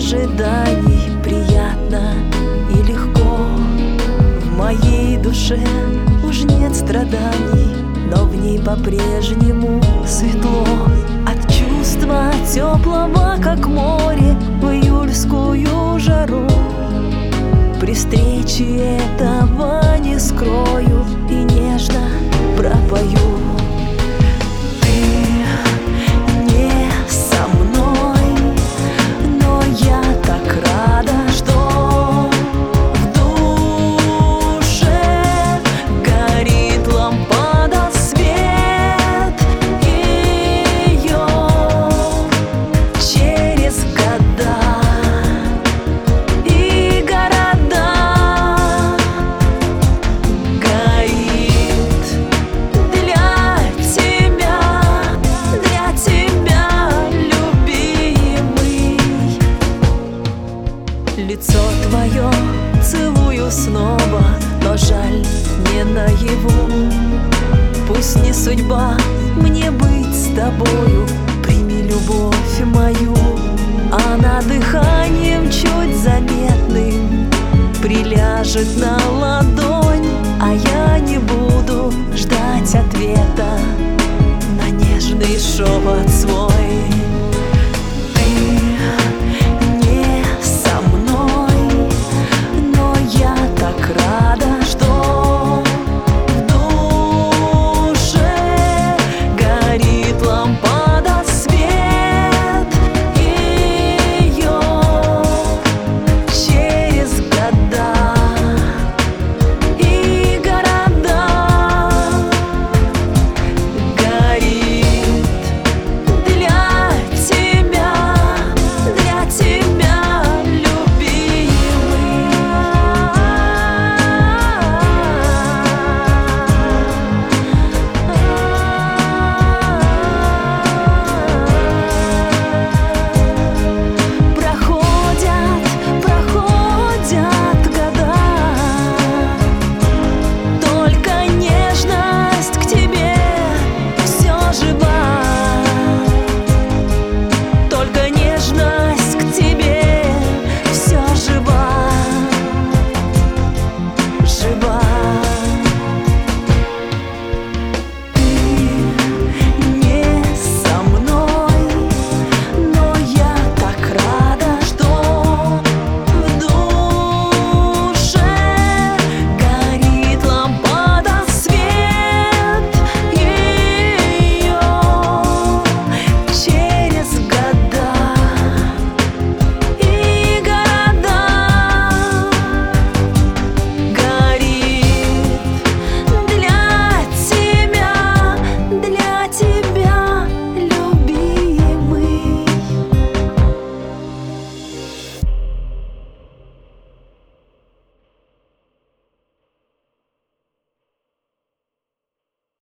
ожиданий приятно и легко. В моей душе уж нет страданий, но в ней по-прежнему светло. От чувства теплого, как море, в июльскую жару. При встрече этого не скрою и нежно пропою. Лицо твое целую снова, но жаль не наяву. Пусть не судьба мне быть с тобою, прими любовь мою. Она дыханием чуть заметным приляжет на ладонь, а я не буду ждать ответа на нежный шепот свой.